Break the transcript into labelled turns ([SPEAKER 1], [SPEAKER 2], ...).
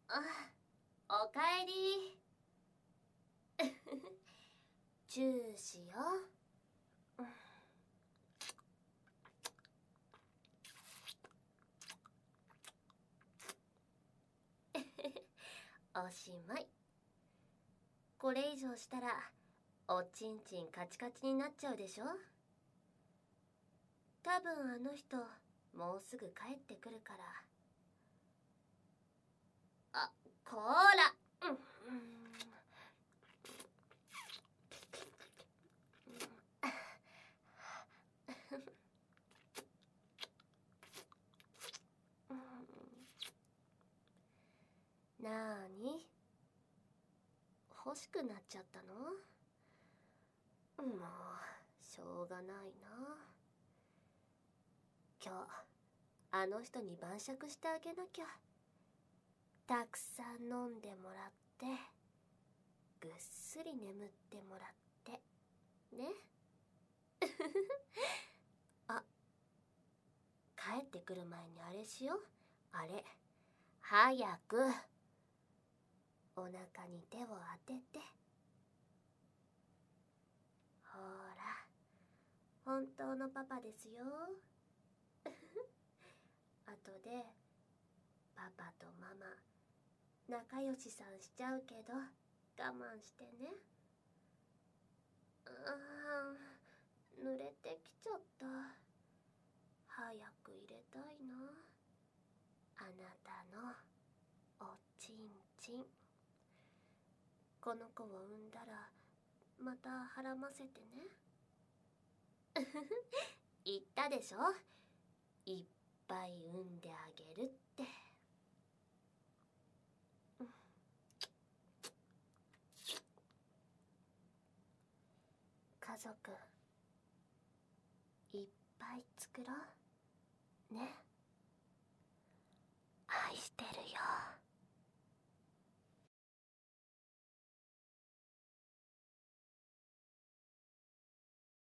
[SPEAKER 1] あ、おかえり。チューしよう。おしまい。これ以上したらおちんちんカチカチになっちゃうでしょ。多分あの人もうすぐ帰ってくるから。あ、こーら、なーに、欲しくなっちゃったの？もうしょうがないな。今日あの人に晩酌してあげなきゃ。たくさん飲んでもらってぐっすり眠ってもらってね。あ、帰ってくる前にあれしよう。あれ、早くお腹に手を当てて。ほら、本当のパパですよ。後でパパとママ仲良しさんしちゃうけど我慢してね。濡れてきちゃった。早く入れたいな。あなたのおちんちん。この子を産んだらまたはらませてね。言ったでしょ、いっぱい産んであげるって。家族いっぱい作ろうね。